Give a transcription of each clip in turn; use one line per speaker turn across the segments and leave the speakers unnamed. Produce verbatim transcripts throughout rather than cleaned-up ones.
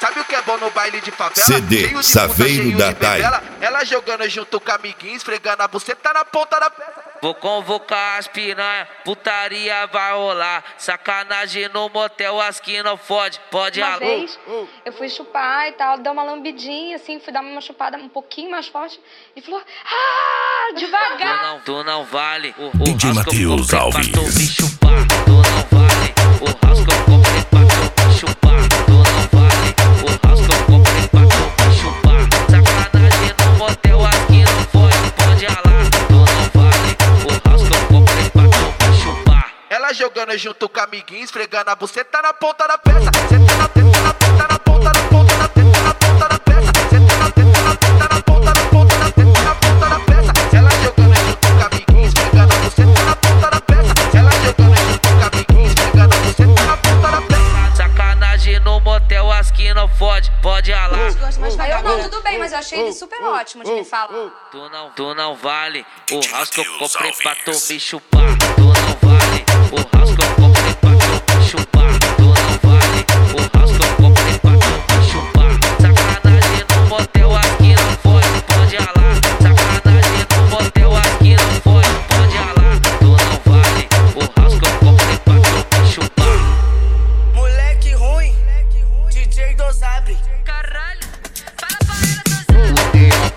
Sabe o que é bom no baile de favela?
C D,
Cheio de
Saveiro
puta, cheio
da
de
Thay.
bebela. Ela jogando junto com a amiguinha, esfregando a buceta na ponta da peça.
Vou convocar as piranha, putaria vai rolar. Sacanagem no motel, as que não fode, pode
Uma
alô.
vez eu fui chupar e tal, deu uma lambidinha assim, fui dar uma chupada um pouquinho mais forte e falou: ah,
Tu
devagar.
não, tu não vale. O, o
D J
house que eu
Matheus
comprei
Alves.
pra tu me chupar. Tu não vale. O house que eu comprei pra tu me chupar. Tu não vale. O house que eu comprei pra tu me chupar. Sacanagem no motel, as que não fode, pode alar. Tu não vale. O house que eu comprei pra tu me chupar.
Ela jogando junto com a amiguinha, esfregando a buceta na ponta da peça. Senta na teta, na teta, na ponta da ponta da teta, na ponta da peça. Senta na teta, na teta, na ponta da ponta da teta, na ponta da peça. Ela jogando junto com a amiguinha, esfregando a buceta na ponta da peça. Ela jogando junto com a amiguinha, esfregando a buceta na ponta da peça.
Sacanagem no motel, as que não fode, pode alar.
Aí eu não, tudo bem, mas eu achei ele super ótimo de me falar.
Tu não, tu não vale. O house que eu comprei pra tu me chupar. Tu não vale. O house que eu comprei pra tu me chupar. Tu não vale. O house que eu comprei pra tu me chupar. Sacanagem no motel, as que não fode, pode alar. Sacanagem no motel, as que não fode, pode alar. Tu não vale. O house que eu comprei pra tu me chupar.
Moleque ruim, D J Dosabre.
Caralho, fala pra ela,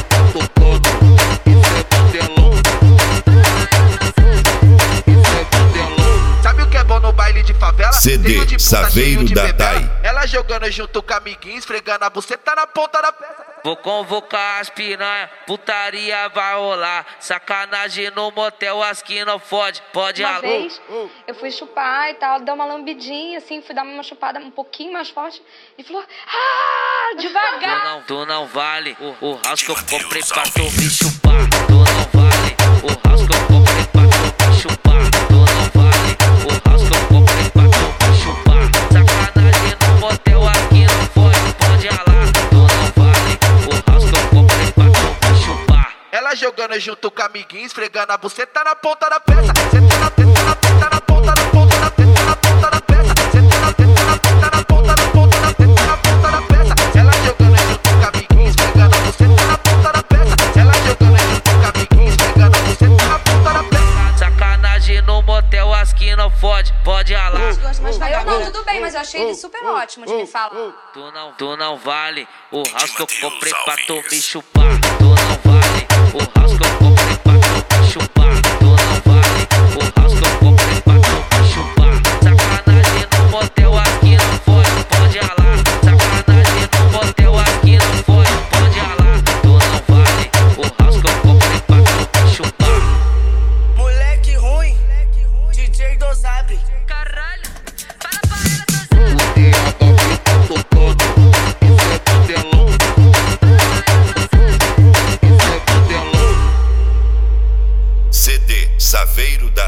Sabe o que é bom no baile de favela?
C D,
Cheio de puta,
Saveiro
cheio de
da
bebela.
Thay.
Ela jogando junto com a amiguinha, esfregando a buceta na ponta da peça.
Vou convocar as piranha, putaria vai rolar. Sacanagem no motel, as que não fode, pode
Uma
alô.
vez eu fui chupar e tal, deu uma lambidinha assim, fui dar uma chupada um pouquinho mais forte e falou: ah,
Tu
devagar.
não, tu não vale. O, o house que eu comprei pra tu me chupar. Tu não vale. O house que eu comprei pra tu me chupar. Tu não vale. O house que eu comprei pra tu me chupar. Sacanagem no motel, as que não fode, pode alar. Tu não vale. O house que eu comprei pra tu me chupar.
Ela jogando junto com a amiguinha, esfregando a buceta na ponta da peça. Senta na teta, na teta, na ponta da ponta da teta, na ponta da peça. Senta na teta, na teta, na ponta da ponta da teta, na ponta da peça. Ela jogando junto com a amiguinha, esfregando a buceta na ponta da peça. Ela jogando junto com a amiguinha, esfregando a buceta na ponta da peça.
Sacanagem no motel, as que não fode, pode alar.
Aí eu não, tudo bem, mas eu achei ele super ótimo de me falar.
Tu não, tu não vale. O house que eu comprei pra tu me chupar. Tu não vale. O house que eu comprei pra tu me chupar. Tu não vale. O house que eu comprei pra tu me chupar. Sacanagem no motel, as que não fode, pode alar. Sacanagem no motel, as que não fode, pode alar. Tu não vale. O house que eu comprei pra tu me chupar.
Moleque ruim, D J Dosabre.
Caralho, fala pra ela,
C D, Saveiro da